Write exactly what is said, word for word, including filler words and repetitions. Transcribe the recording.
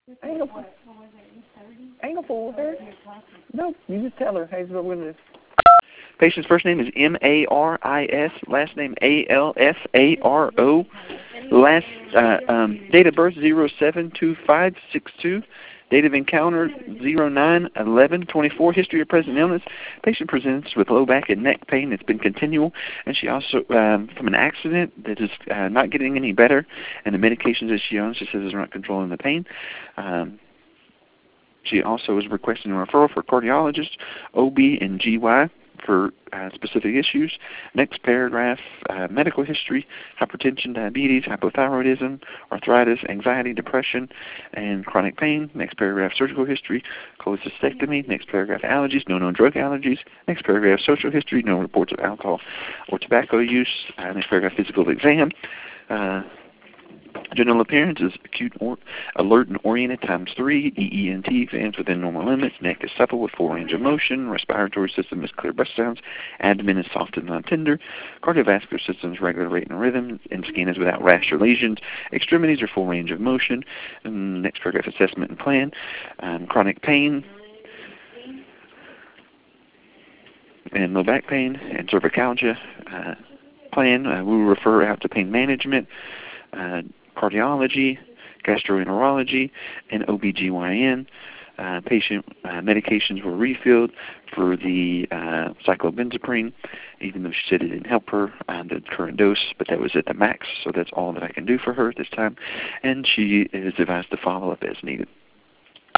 I ain't gonna, I ain't gonna fool with her. No, you just tell her, hey, what it is. Patient's first name is M A R I S, last name A L F A R O, last uh, um, date of birth zero seven two five six two, date of encounter zero nine eleven twenty-four, history of present illness. Patient presents with low back and neck pain that's been continual, and she also, um, from an accident that is uh, not getting any better, and the medications that she owns, she says, is not controlling the pain. Um, she also is requesting a referral for cardiologist, O B and G Y, for uh, specific issues. Next paragraph, uh, medical history, hypertension, diabetes, hypothyroidism, arthritis, anxiety, depression, and chronic pain. Next paragraph, surgical history, cholecystectomy. Next paragraph, allergies, no known drug allergies. Next paragraph, social history, no reports of alcohol or tobacco use. Uh, next paragraph, physical exam. Uh, General appearance is acute, or, alert, and oriented times three. E E N T exams within normal limits. Neck is supple with full range of motion. Respiratory system is clear breath sounds. Abdomen is soft and non-tender. Cardiovascular system is regular rate and rhythm. And skin is without rash or lesions. Extremities are full range of motion. And next paragraph, assessment and plan. Um, chronic pain and low back pain and cervicalgia. Uh, plan, uh, we will refer out to pain management. Uh, cardiology, gastroenterology, and O B G Y N. Uh, patient uh, medications were refilled for the uh, cyclobenzaprine, even though she said it didn't help her on the current dose, but that was at the max, so that's all that I can do for her at this time. And she is advised to follow up as needed.